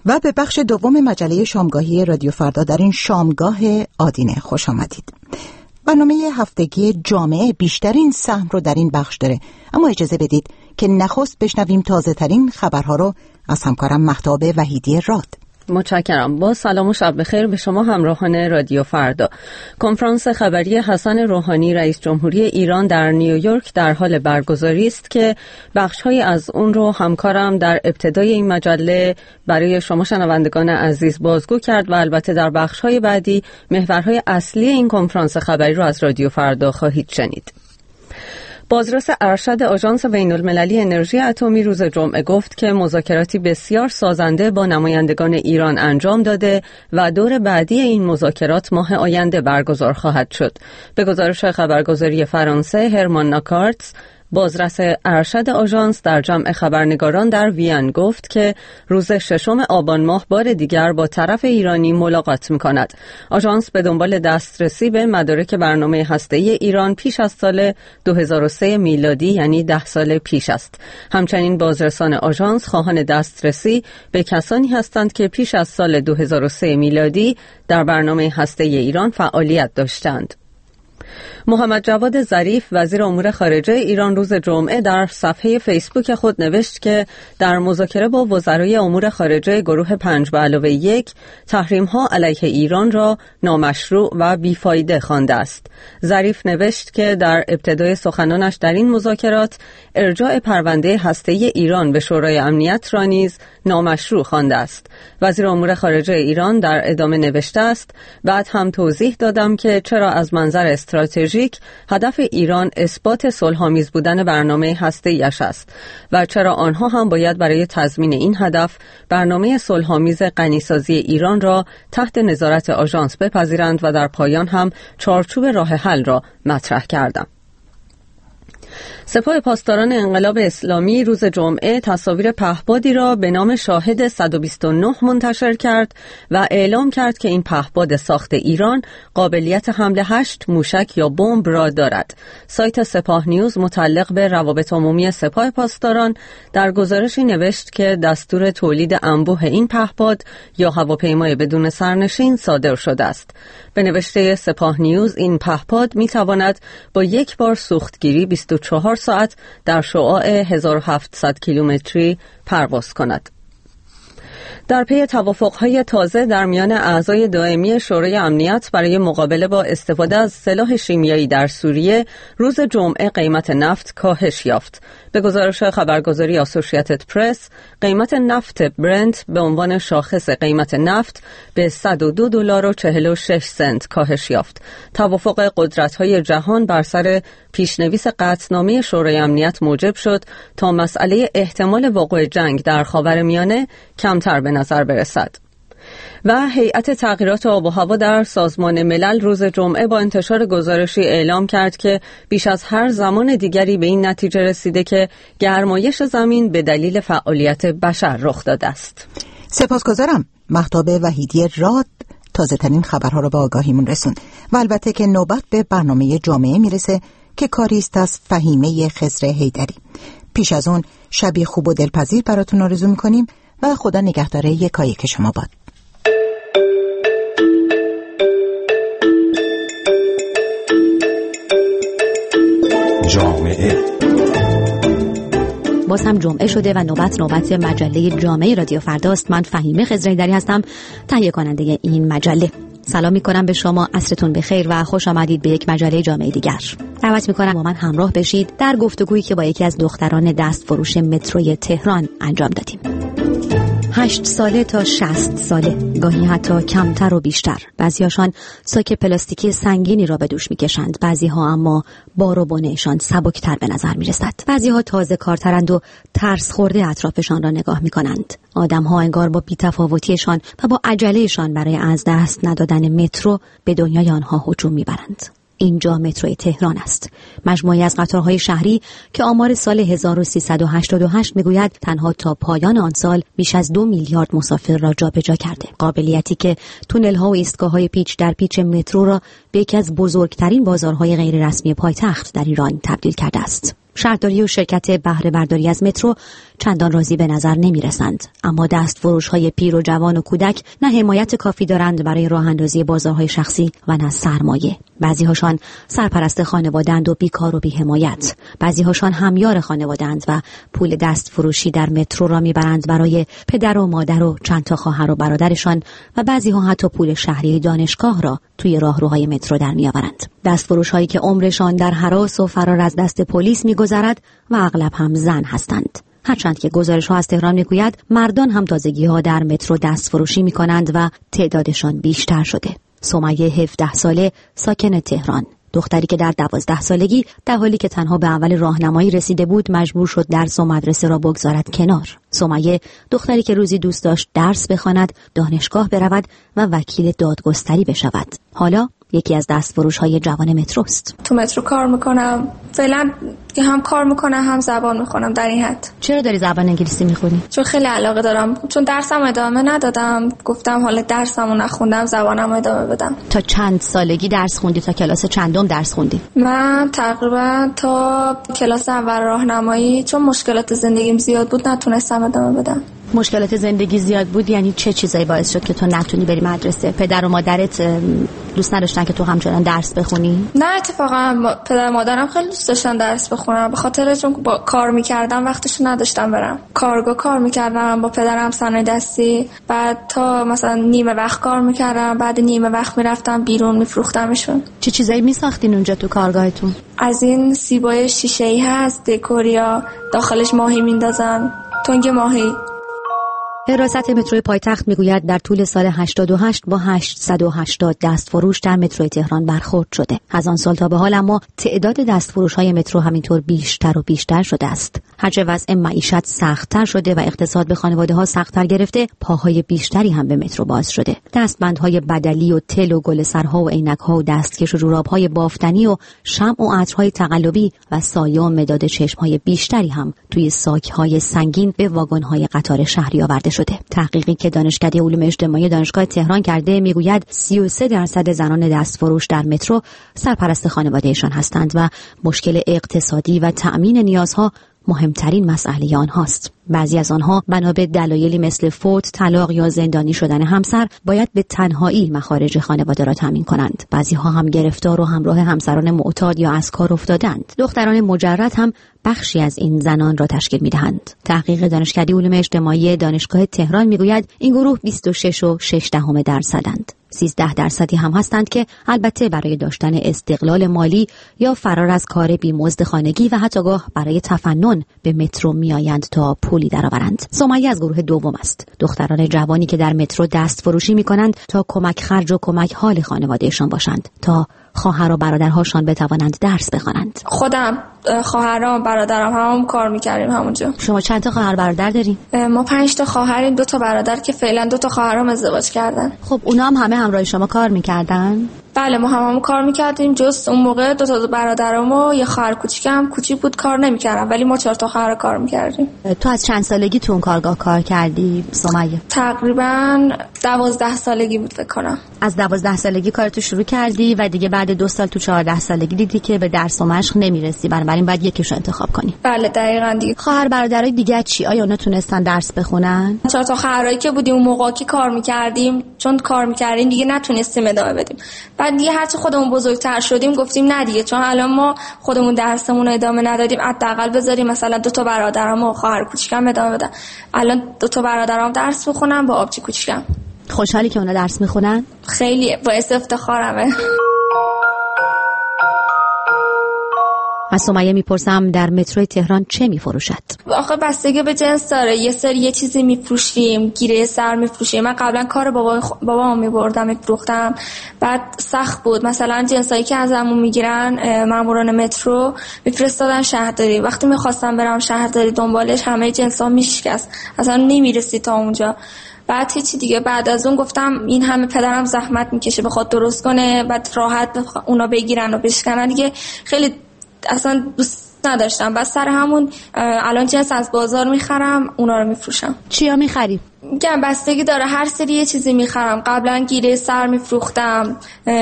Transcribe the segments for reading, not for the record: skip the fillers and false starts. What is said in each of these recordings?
و به بخش دوم مجله شامگاهی رادیو فردا در این شامگاه آدینه خوش آمدید. برنامه هفتگی جامعه بیشترین سهم رو در این بخش داره، اما اجازه بدید که نخست بشنویم تازه ترین خبرها رو از همکارم مهتاب وحیدی راد. متشکرم. با سلام و شب بخیر به شما همراهان رادیو فردا. کنفرانس خبری حسن روحانی رئیس جمهوری ایران در نیویورک در حال برگزاری است که بخش‌هایی از اون رو همکارم در ابتدای این مجله برای شما شنوندگان عزیز بازگو کرد و البته در بخش‌های بعدی محورهای اصلی این کنفرانس خبری رو از رادیو فردا خواهید شنید. بازرس ارشد آژانس بین‌المللی انرژی اتمی روز جمعه گفت که مذاکراتی بسیار سازنده با نمایندگان ایران انجام داده و دور بعدی این مذاکرات ماه آینده برگزار خواهد شد. به گزارش خبرگزاری فرانسه هرمان ناکارتز، بازرس ارشد آژانس در جمع خبرنگاران در وین گفت که روز 6 آبان ماه بار دیگر با طرف ایرانی ملاقات می‌کند. آژانس به دنبال دسترسی به مدارک برنامه هسته‌ای ایران پیش از سال 2003 میلادی، یعنی 10 سال پیش است. همچنین بازرسان آژانس خواهان دسترسی به کسانی هستند که پیش از سال 2003 میلادی در برنامه هسته‌ای ایران فعالیت داشتند. محمد جواد ظریف وزیر امور خارجه ایران روز جمعه در صفحه فیسبوک خود نوشت که در مذاکره با وزرای امور خارجه گروه 5+1 تحریم‌ها علیه ایران را نامشروع و بیفایده خوانده است. ظریف نوشت که در ابتدای سخنانش در این مذاکرات ارجاع پرونده هسته‌ای ایران به شورای امنیت را نیز نامشروع خوانده است. وزیر امور خارجه ایران در ادامه نوشته است: بعد هم توضیح دادم که چرا از منظر استراتژیک هدف ایران اثبات صلح‌آمیز بودن برنامه هسته‌ایش است و چرا آنها هم باید برای تضمین این هدف برنامه صلح‌آمیز غنیسازی ایران را تحت نظارت آژانس بپذیرند و در پایان هم چارچوب راه حل را مطرح کردم. سپاه پاسداران انقلاب اسلامی روز جمعه تصاویر پهپادی را به نام شاهد 129 منتشر کرد و اعلام کرد که این پهپاد ساخت ایران قابلیت حمل 8 موشک یا بمب را دارد. سایت سپاه نیوز متعلق به روابط عمومی سپاه پاسداران در گزارشی نوشت که دستور تولید انبوه این پهپاد یا هواپیمای بدون سرنشین صادر شده است. به نوشته سپاه نیوز این پهپاد میتواند با یک بار سوختگیری 24 ساعت در شعاع 1700 کیلومتری پرواز کند. در پی توافق‌های تازه در میان اعضای دائمی شورای امنیت برای مقابله با استفاده از سلاح شیمیایی در سوریه، روز جمعه قیمت نفت کاهش یافت. به گزارش خبرگزاری آسوشییتد پرس، قیمت نفت برنت به عنوان شاخص قیمت نفت به $102.46 کاهش یافت. توافق قدرت‌های جهان بر سر پیشنویس قطعنامه شورای امنیت موجب شد تا مسئله احتمال وقوع جنگ در خاورمیانه کمتر به نظر برسد. و هیئت تغییرات آب و هوا در سازمان ملل روز جمعه با انتشار گزارشی اعلام کرد که بیش از هر زمان دیگری به این نتیجه رسیده که گرمایش زمین به دلیل فعالیت بشر رخ داده است. سپاسگزارم. مهتاب وحیدی راد تازه ترین خبرها را به آگاهیمون رسوند و البته که نوبت به برنامه جامعه میرسه که کاری است از فهیمه خضر حیدری. پیش از اون شبی خوب و دلپذیر براتون آرزو میکنیم و خدا نگهدار یکایک شما باد. جامعه باز هم جمعه شده و نوبت مجله جامعه رادیو فرداست. من فهیمه خضر حیدری هستم، تهیه کننده این مجله. سلام میکنم به شما، عصرتون بخیر و خوش آمدید به یک مجله جامعه دیگر. دعوت میکنم با من همراه بشید در گفتگویی که با یکی از دختران دست فروش متروی تهران انجام دادیم. 8 ساله تا 60 ساله، گاهی حتی کمتر و بیشتر. بعضیاشان ساک پلاستیکی سنگینی را به دوش میکشند، بعضیها اما بار و بنه‌شان سبکتر به نظر میرسد. بعضیها تازه کارترند و ترس خورده اطرافشان را نگاه میکنند. آدمها انگار با بی‌تفاوتیشان و با عجلهشان برای از دست ندادن مترو به دنیای آنها هجوم میبرند. اینجا متروی تهران است، مجموعی از قطارهای شهری که آمار سال 1388 میگوید تنها تا پایان آن سال بیش از 2 میلیارد مسافر را جابجا کرده. قابلیتی که تونل‌ها و ایستگاه‌های پیچ در پیچ مترو را به یکی از بزرگترین بازارهای غیر رسمی پایتخت در ایران تبدیل کرده است. شهرداری و شرکت بهره برداری از مترو چندان راضی به نظر نمی رسند، اما دستفروش‌های پیر و جوان و کودک نه حمایت کافی دارند برای راه اندازی بازارهای شخصی و نه سرمایه. بعضی‌هاشان سرپرست خانواده‌اند و بیکار و بی‌حمایت، بعضی‌هاشان همیار خانواده‌اند و پول دستفروشی در مترو را می‌برند برای پدر و مادر و چند تا خواهر و برادرشان و بعضی‌ها حتی پول شهریه دانشگاه را توی راهروهای مترو در می‌آورند. دستفروش‌هایی که عمرشان در هراس و فرار از دست پلیس می‌گذرد و اغلب هم زن هستند. هرچند که گزارش‌ها از تهران می‌گوید مردان هم تازگی‌ها در مترو دستفروشی می‌کنند و تعدادشان بیشتر شده. سمیه 17 ساله ساکن تهران، دختری که در 12 سالگی در حالی که تنها به اول راهنمایی رسیده بود مجبور شد درس و مدرسه را بگذارد کنار. سمیه دختری که روزی دوست داشت درس بخواند، دانشگاه برود و وکیل دادگستری بشود. حالا یکی از دستفروش‌های جوان متروست. تو مترو کار میکنم. فعلا که هم کار میکنم هم زبان میخونم در این حد. چرا داری زبان انگلیسی میخونی؟ چون خیلی علاقه دارم. چون درسم ادامه ندادم. گفتم حالا درسمو نخوندم زبانم ادامه بدم. تا چند سالگی درس خوندی؟ تا کلاس چندم درس خوندی؟ من تقریبا تا کلاس اول راهنمایی، چون مشکلات زندگیم زیاد بود نتونستم ادامه بدم. مشکلات زندگی زیاد بود یعنی چه چیزایی باعث شد که تو نتونی بری مدرسه؟ پدر و مادرت دوست نداشتن که تو همچنان درس بخونی؟ نه اتفاقا پدر و مادرم خیلی دوست داشتن درس بخونم، به خاطر چون با کار میکردم وقتشو نداشتم برم کارگاه. کار میکردم با پدرم صنایع دستی، بعد تا مثلا نیمه وقت کار میکردم، بعد نیمه وقت میرفتم بیرون میفروختمشون. چه چیزایی میساختین اونجا تو کارگاهتون؟ از این سیبای شیشه‌ای هست دکوریا، داخلش ماهی میندازن، تنگ ماهی. حراست متروی پایتخت میگوید در طول سال 88 با 880 دستفروش در متروی تهران برخورد شده. از آن سال تا به حال اما تعداد دستفروش‌های مترو همینطور بیشتر و بیشتر شده است. هرچه وضع معیشت سخت‌تر شده و اقتصاد به خانواده‌ها سخت‌تر گرفته، پاهای بیشتری هم به مترو باز شده. دستبندهای بدلی و تل و گل‌سرها و عینک‌ها و دستکش و جوراب‌های بافتنی و شمع و عطرهای تقلبی و سایه و مداد چشم‌های بیشتری هم توی ساک‌های سنگین به واگن‌های قطار شهری آورده شده. تحقیقی که دانشکده علوم اجتماعی دانشگاه تهران کرده میگوید 33% زنان دستفروش در مترو سرپرست خانوادهشان هستند و مشکل اقتصادی و تأمین نیازها مهمترین مسئله آنهاست. بعضی از آنها بنا به دلایلی مثل فوت، طلاق یا زندانی شدن همسر باید به تنهایی مخارج خانواده را تامین کنند. بعضی ها هم گرفتار و همراه همسران معتاد یا از کار افتادند. دختران مجرد هم بخشی از این زنان را تشکیل می‌دهند. تحقیق دانشکده علوم اجتماعی دانشگاه تهران میگوید این گروه 26.6% 13% هم هستند که البته برای داشتن استقلال مالی یا فرار از کار بیمزد خانگی و حتی‌گاه برای تفنن به مترو میآیند تا پولی درآورند. سمیه از گروه دوم است. دختران جوانی که در مترو دست فروشی می‌کنند تا کمک خرج و کمک حال خانوادهشان باشند، تا خواهر و برادرهاشان بتوانند درس بخوانند. خودم، خواهرام، برادرام هم کار می‌کردیم همونجا. شما چند تا خواهر برادر دارین؟ ما 5 تا خواهریم، 2 تا برادر که فعلا 2 تا خواهرام ازدواج کردن. خب اونا هم همه همراه شما کار می‌کردن؟ بله ما هم کار می‌کردیم، جز اون موقع 2 تا برادرام و یه خواهر کوچیکم کوچیک بود کار نمی‌کردم، ولی ما 4 تا خواهر کار می‌کردیم. تو از چند سالگی تو اون کارگاه کار کردی سمیه؟ تقریبا 12 سالگی بود فکر کنم. از 12 سالگی کارتو شروع کردی و دیگه بعد 2 سال تو 14 سالگی دیدی که به درس و مشق نمیرسی، بنابراین بعد یکیشو انتخاب کنی. بله دقیقاً دیگه. خواهر برادرای دیگه چی؟ آیا اونا تونستن درس بخونن؟ 4 تا خواهرایی که بودیم اون موقع که کار می‌کردیم، چون کار می‌کردیم دیگه نتونستیم ادامه بدیم. بعد دیگه هرچی خودمون بزرگتر شدیم گفتیم نه دیگه، چون الان ما خودمون درسمون رو ادامه ندادیم، حداقل بذاریم مثلا 2 تا برادرام و خواهر کوچیکم ادامه بدن. الان 2 تا برادرام درس می‌خونن با آبجی کوچیکم. خوشحالی که اونا درس می‌خونن؟ خیلی باعث افتخارمه. از سمیه میپرسم در متروی تهران چه میفروشد؟ آخه بستگی به جنس داره. یه چیزی میفروشیم، گیره سر میفروشیم. من قبلا کار بابام میبردم میفروختم، بعد سخت بود. مثلا جنسایی که ازمون میگیرن ماموران مترو میفرستادن شهرداری، وقتی میخواستم برم شهرداری دنبالش همه جنسا میشکست، اصلا نمیرسی تا اونجا. بعد هیچی دیگه، بعد از اون گفتم این همه پدرم زحمت میکشه بخواد درست کنه، بعد راحت اونا بگیرن و بشکنن دیگه، خیلی اصلا دوست نداشتم. بس سر همون الان جنس از بازار میخرم، اونا رو میفروشم. چیا میخری؟ میگم بستگی داره، هر سری یه چیزی میخرم. قبلا گیره سر میفروختم،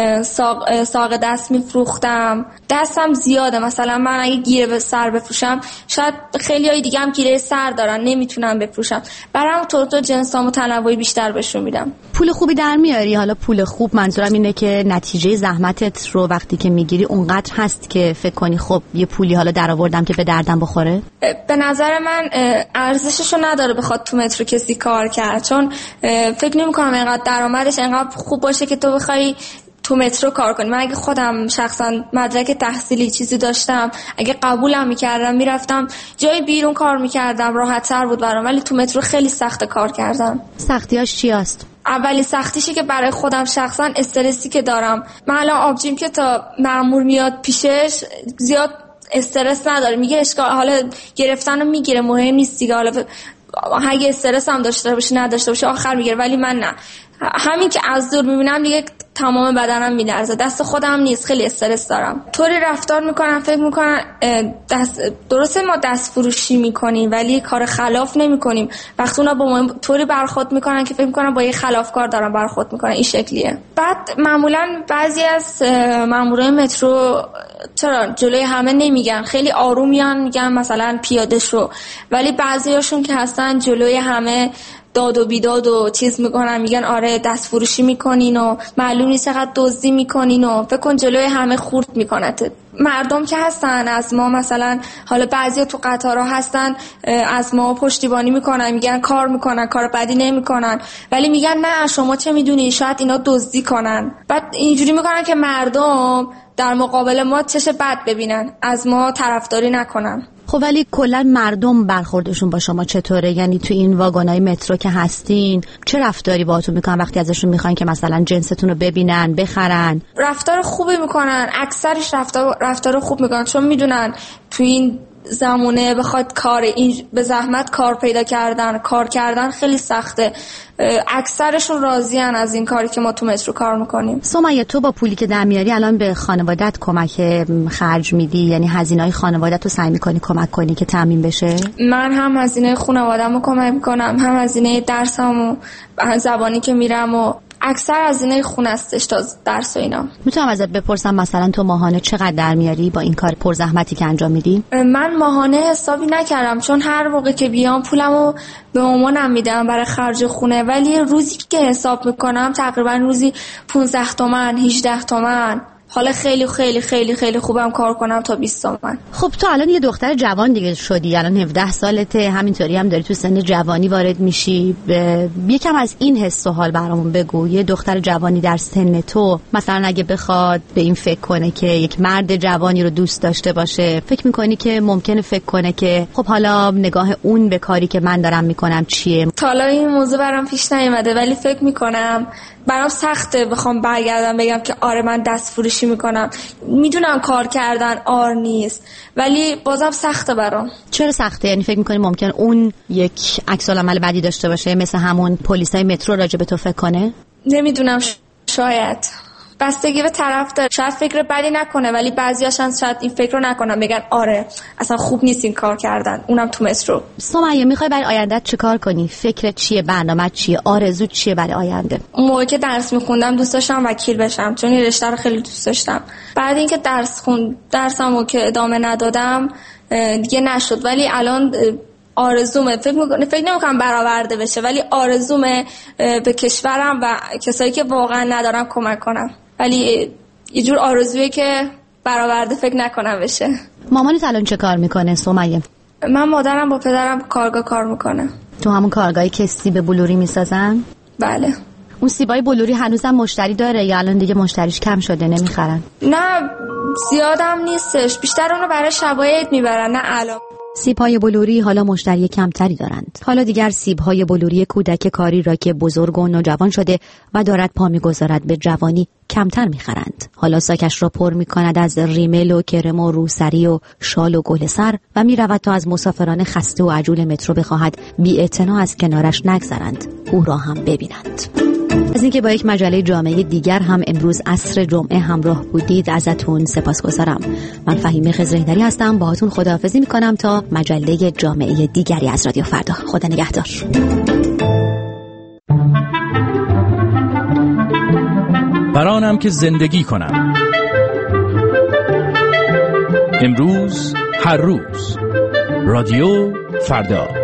ساق دست میفروختم. دستم زیاده، مثلا من اگه گیره به سر بفروشم شاید خیلیای دیگه هم گیره سر دارن نمیتونم بفروشم، برام تو جنسامو تنوعی بیشتر بهشون میدم. پول خوبی در میاری؟ حالا پول خوب منظورم اینه که نتیجه زحمتت رو وقتی که میگیری اونقدر هست که فکر کنی خب یه پولی حالا درآوردم که به دردم بخوره؟ به نظر من ارزششو نداره بخواد تو مترو کسی کار کرد، چون فکر نمی‌کنم اینقدر درآمدش اینقدر خوب باشه که تو بخوای تو مترو کار کنی. من اگه خودم شخصا مدرک تحصیلی چیزی داشتم، اگه قبولم میکردم میرفتم جای بیرون کار میکردم، راحت‌تر بود برام. ولی تو مترو خیلی سخت کار کردم. سختیاش چی است؟ اولی سختیشی که برای خودم شخصا استرسی که دارم. من الان آبجیم که تا مأمور میاد پیشش زیاد استرس نداره، میگه اشکال حالا گرفتنو میگیره، مهم نیست دیگه، حالا اگه استرس هم داشته باشه نداشته باشه آخر میگیره. ولی من نه، همین که از دور میبینم دیگه تمام بدنم میلرزه، دست خودم نیست، خیلی استرس دارم. طوری رفتار میکنن فکر میکنن درسته ما دست فروشی میکنیم ولی کار خلاف نمیکنیم. وقتی اونا با ما طوری برخورد میکنن که فکر میکنن با یه خلافکار دارن برخورد میکنن، این شکلیه. بعد معمولا بعضی از مامورای مترو چرا جلوی همه نمیگن، خیلی آروم میگن مثلا پیاده شو، ولی بعضیاشون که هستن جلوی همه داد و بیداد و چیز میکنن، میگن آره دست فروشی میکنین و معلوم نیست چقدر دزدی میکنین و فکر کن جلوی همه خورد میکنت. مردم که هستن از ما مثلا حالا بعضیا تو قطارها هستن از ما پشتیبانی میکنن، میگن کار میکنن، کار بدی نمیکنن، ولی میگن نه شما چه میدونی شاید اینا دزدی کنن. بعد اینجوری میکنن که مردم در مقابل ما چش بد ببینن، از ما طرفداری نکنن. خب ولی کلا مردم برخوردشون با شما چطوره؟ یعنی تو این واگنای مترو که هستین چه رفتاری باهاتون میکنن وقتی ازشون میخواین که مثلا جنستون رو ببینن بخرن؟ رفتار خوبی میکنن، اکثرش رفتار خوب میکنن، چون میدونن تو این زمونه بخواد کار این به زحمت کار پیدا کردن خیلی سخته. اکثرشون راضیان از این کاری که ما تو مترو کار میکنیم. سمیه تو با پولی که در میاری الان به خانوادت کمک خرج میدی؟ یعنی هزینه‌های خانوادت رو سعی میکنی کمک کنی که تامین بشه؟ من هم هزینه خانواده‌مو کمک میکنم، هم هزینه درسمو، زبانی که میرم و اکثر هزینه خونه استش تا درس و اینا. میتونم ازت بپرسم مثلا تو ماهانه چقدر در میاری با این کار پرزحمتی که انجام میدی؟ من ماهانه حسابی نکردم، چون هر موقع که بیام پولمو به مامانم میدم برای خرج خونه، ولی روزی که حساب میکنم تقریبا روزی 15 تومن 18 تومن. حالا خیلی خیلی خیلی خیلی خوبم کار کنم تا 20 تومن. خب تو الان یه دختر جوان دیگه شدی، الان 17 سالته، همینطوری هم داری تو سن جوانی وارد میشی. یکم از این حس و حال برامون بگو. یه دختر جوانی در سن تو مثلا اگه بخواد به این فکر کنه که یک مرد جوانی رو دوست داشته باشه، فکر میکنی که ممکنه فکر کنه که خب حالا نگاه اون به کاری که من دارم میکنم چیه؟ تا حالا این موضوع برام پیش نیومده، ولی فکر میکنم برام سخته بخوام برگردم بگم که آره من دست فروشی میکنم. میدونم کار کردن آر نیست، ولی بازم سخته برام. چرا سخته؟ یعنی فکر میکنی ممکن اون یک عکس العمل بدی داشته باشه، مثل همون پلیسای مترو راجع به تو فکر کنه؟ نمیدونم، شاید بستگی به طرف داره. شاید فکر بدی نکنه ولی بعضیاشون شاید این فکر رو نکنن، بگن آره اصلا خوب نیست این کار کردن، اونم تو مترو. سمیه میخوای برای آیندهت چه کار کنی؟ فکرت چیه؟ برنامه‌ت چیه؟ آرزوت چیه برای آینده؟ اون موقع که درس میخوندم دوست داشتم وکیل بشم، چون این رشته رو خیلی دوست داشتم. بعد اینکه درسمو که ادامه ندادم دیگه نشد، ولی الان آرزومه، فکر نمی‌کنم برآورده بشه، ولی آرزومه به کشورم و کسایی که واقعا ندارم کمک کنم، ولی یه جور آرزویه که برآورده فکر نکنم بشه. مامانت الان چه کار میکنه سمیه؟ من مادرم با پدرم کارگاه کار میکنه. تو همون کارگاهی که سیب بلوری میسازن؟ بله. اون سیبای بلوری هنوزم مشتری داره یا الان دیگه مشتریش کم شده نمیخرن؟ نه زیادم نیستش، بیشتر اونو برای شبای عید میبرن، نه الان. سیب‌های بلوری حالا مشتری کمتری دارند. حالا دیگر سیب‌های بلوری کودک کاری را که بزرگ و نوجوان شده و دارد پا می‌گذارد به جوانی کمتر می‌خرند. حالا ساکش را پر می‌کند از ریمل و کرم و روسری و شال و گل سر و می‌رود تا از مسافران خسته و عجول مترو بخواهد بی‌اعتنا از کنارش نگذرند، او را هم ببینند. از اینکه با یک مجله جامعه دیگر هم امروز عصر جمعه همراه بودید ازتون سپاسگزارم. من فهیمه خضرهیدری هستم، باهاتون خداحافظی میکنم تا مجله جامعه دیگری از رادیو فردا. خدا نگهدار. برانم که زندگی کنم. امروز هر روز رادیو فردا.